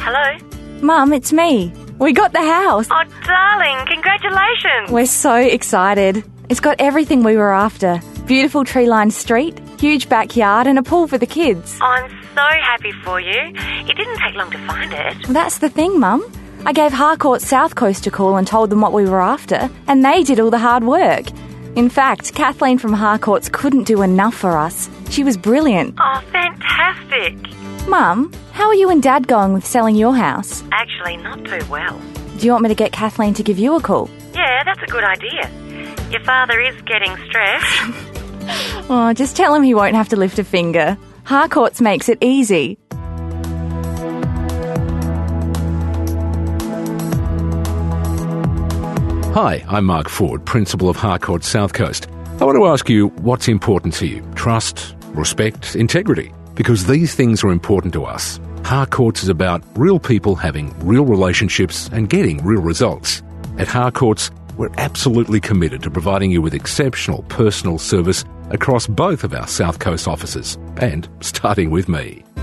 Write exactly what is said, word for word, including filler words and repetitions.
Hello? Mum, it's me. We got the house. Oh, darling, congratulations. We're so excited. It's got everything we were after. Beautiful tree-lined street, huge backyard and a pool for the kids. Oh, I'm so happy for you. It didn't take long to find it. Well, that's the thing, Mum. I gave Harcourt South Coast a call and told them what we were after, and they did all the hard work. In fact, Kathleen from Harcourt's couldn't do enough for us. She was brilliant. Oh, fantastic. Mum, how are you and Dad going with selling your house? Actually, not too well. Do you want me to get Kathleen to give you a call? Yeah, that's a good idea. Your father is getting stressed. Oh, just tell him he won't have to lift a finger. Harcourt's makes it easy. Hi, I'm Mark Ford, Principal of Harcourt South Coast. I want to ask you what's important to you. Trust, respect, integrity. Because these things are important to us. Harcourt's is about real people having real relationships and getting real results. At Harcourt's, we're absolutely committed to providing you with exceptional personal service across both of our South Coast offices, and starting with me.